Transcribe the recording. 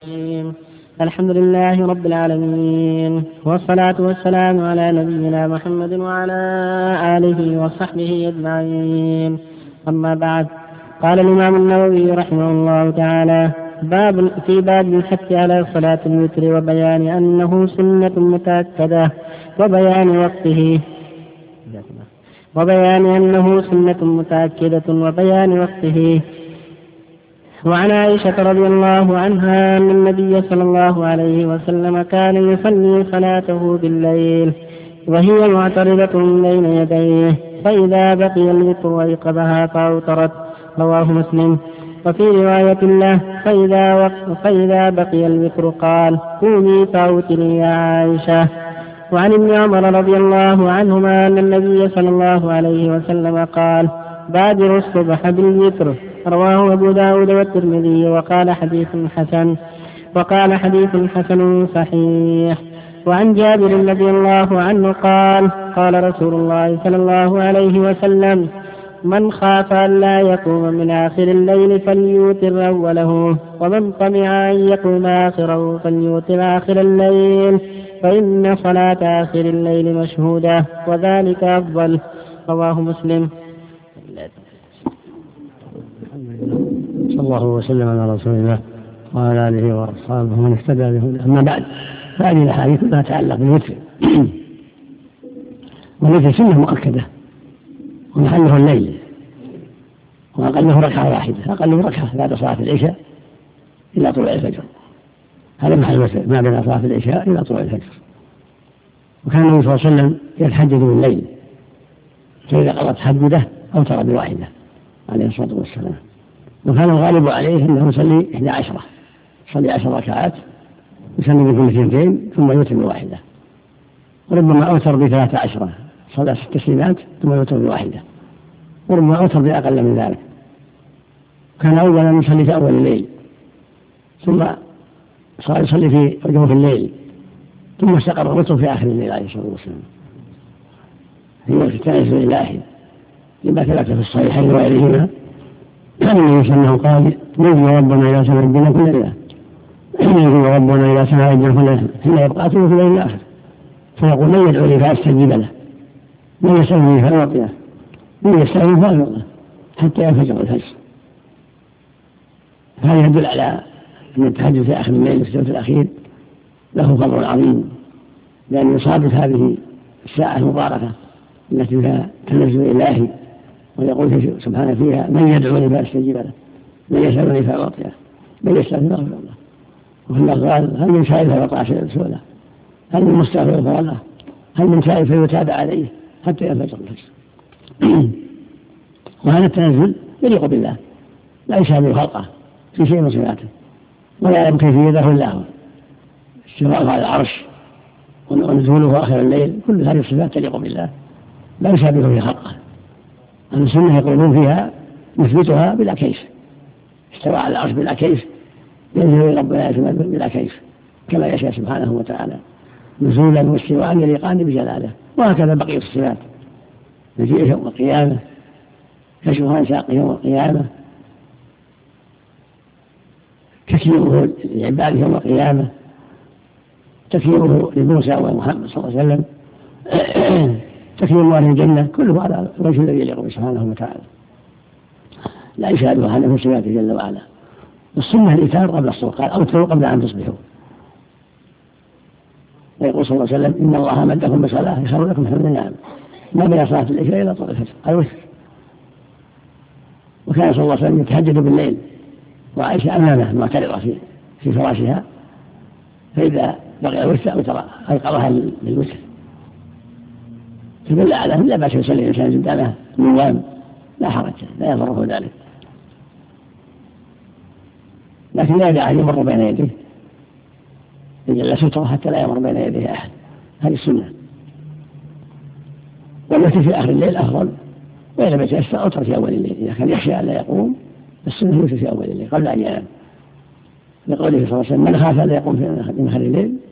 الحمد لله رب العالمين، والصلاة والسلام على نبينا محمد وعلى آله وصحبه أجمعين. أما بعد، قال الإمام النووي رحمه الله تعالى: في باب الحث على صلاة الوتر وبيان أنه سنة متأكدة وبيان وقته. وعن عائشة رضي الله عنها أن النبي صلى الله عليه وسلم كان يصلي صلاته بالليل وهي معترضة بين يديه، فإذا بقي الوتر أيقظها فأوترت. رواه مسلم. وفي رواية له: فإذا بقي الوتر قال: قومي فأوتري يا عائشة. وعن ابن عمر رضي الله عنهما أن النبي صلى الله عليه وسلم قال: بادروا الصبح بالوتر. رواه أبو داود والترمذي وقال حديث حسن صحيح. وعن جابر رضي الله عنه قال: قال رسول الله صلى الله عليه وسلم: من خاف أن لا يقوم من آخر الليل فليوتر أوله، ومن طمع أن يقوم آخره فليوتر آخر الليل، فإن صلاة آخر الليل مشهودة وذلك أفضل. رواه مسلم. صلى الله وسلم على رسول الله وعلى آله وأصحابه ومن اهتدى بهداه. أما بعد، فهذه الأحاديث ما تتعلق بالوتر، والوتر سنة مؤكدة ومحله الليل، وأقله ركعة واحدة، أقله ركعة بعد صلاة العشاء إلى طلوع الفجر. هذا محل الوتر، ما بين صلاة العشاء إلى طلوع الفجر. وكان النبي صلى الله عليه وسلم يتهجد بالليل، فإذا قضى تهجده أوتر بواحدة عليه الصلاة والسلام. وكان الغالب عليه أنه يصلي 11، يصلي 10 ركعات، يصلي بكل 2 ثم يوتر بواحدة. وربما أوتر ب13، صلى 6 تسليمات ثم يوتر بواحدة، وربما أوتر بأقل من ذلك. كان أولا يصلي في أول الليل، ثم صار يصلي في جوف الليل، ثم استقر الوتر في آخر الليل عليه الصلاة والسلام. هي التنزل الإلهي لما ثبت في الصحيحين وغيرهما أن النبي صلى الله عليه وسلم قال: يرجو ربنا إلى سماء الدنيا كل ليلة، يرجو ربنا إلى سماء الدنيا كل ليلة، حين يبقى في الليل الآخر، فيقول: من يدعو لي فأستجيب له، من يسألني فأعطيه، من يسألني فأعطيه، حتى ينفجر الفجر. هذا يدل على أن التهجد في آخر الليل في الثلث الأخير له فضل عظيم، لأن يصادف هذه الساعة المباركة التي فيها تنزل إلهي، ويقول سبحانه فيها: من يدعوني فأستجيب له، من يسألني فأعطيه، من يسألني فأغفر له. وفي الله قال: هل من سائل فيطاع رسوله، هل من مستغفر فيغفر له، هل من سائل فيتاب عليه، حتى ينفجر الفجر. وهذا التنزل يليق بالله، لا يشابه خلقه في شيء من صفاته، ولا يعلم كيفيته إلا هو. استواءه على العرش ونزوله آخر الليل، كل هذه الصفات تليق بالله، لا يشابه في خلقه. أهل السنة يقولون فيها نثبتها بلا كيف، استوى على العرش بلا كيف، ينزل إلى ربنا بلا كيف، كما يشاء سبحانه وتعالى، نزولا واستواء يليقان بجلاله. وهكذا بقية الصفات: مجيء يوم القيامة، كشف عن ساقه يوم القيامة، تكريمه لعباده يوم القيامة، تكريمه لموسى ومحمد صلى الله عليه وسلم، تكريم أهل الجنة، كله على الوجه الذي يليق سبحانه وتعالى، لا يشابه هذا في صفاته جل وعلا. السنة الإيتار قبل الصبح، قال: أوتروا قبل أن تصبحوا. ويقول صلى الله عليه وسلم: إن الله مدكم بصلاة يخير لكم حمد النعم، ما بين صلاة العشاء إلى طلوع الفجر، قال: وتر. وكان صلى الله عليه وسلم يتهجد بالليل وعائشة أمامه معترضة في فراشها، فإذا بقي الوتر أوتر، أيقظها للوتر. فدل على أنه لا بأس يصلي الإنسان قدامه نوام، لا حرج، لا يضره ذلك، لكن لا يدع أن يمر بين يديه، يجعل سترة حتى لا يمر بين يديه أحد. هذه السنة. والوتر في آخر الليل أفضل، وإذا لم يتيسر أوتر في أول الليل. إذا كان يخشى أن لا يقوم، السنة يوتر في أول الليل قبل أن ينام، لقوله صلى الله عليه وسلم: من خاف أن لا يقوم في آخر الليل